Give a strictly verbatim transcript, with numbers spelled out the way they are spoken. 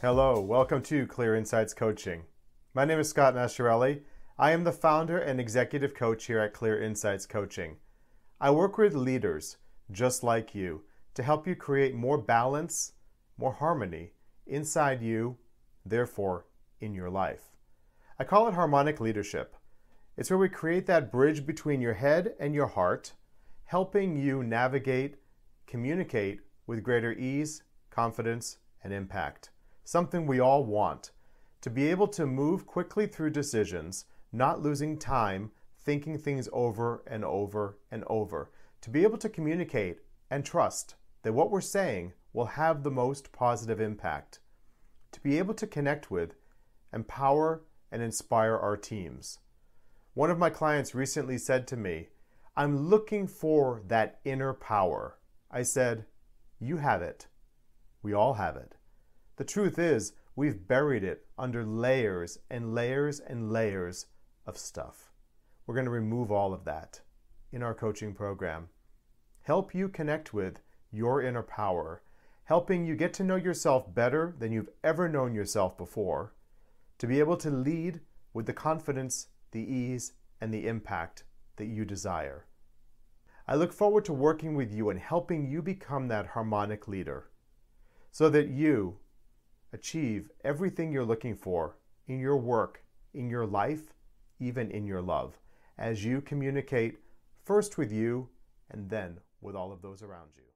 Hello, welcome to Clear Insights Coaching. My name is Scott Masciarelli. I am the founder and executive coach here at Clear Insights Coaching. I work with leaders just like you to help you create more balance, more harmony inside you, therefore in your life. I call it harmonic leadership. It's where we create that bridge between your head and your heart, helping you navigate, communicate with greater ease, confidence, and impact. Something we all want, to be able to move quickly through decisions, not losing time thinking things over and over and over, to be able to communicate and trust that what we're saying will have the most positive impact, to be able to connect with, empower, and inspire our teams. One of my clients recently said to me, "I'm looking for that inner power." I said, "You have it. We all have it. The truth is, we've buried it under layers and layers and layers of stuff." We're going to remove all of that in our coaching program. Help you connect with your inner power, helping you get to know yourself better than you've ever known yourself before, to be able to lead with the confidence, the ease, and the impact that you desire. I look forward to working with you and helping you become that harmonic leader so that you achieve everything you're looking for in your work, in your life, even in your love, as you communicate first with you and then with all of those around you.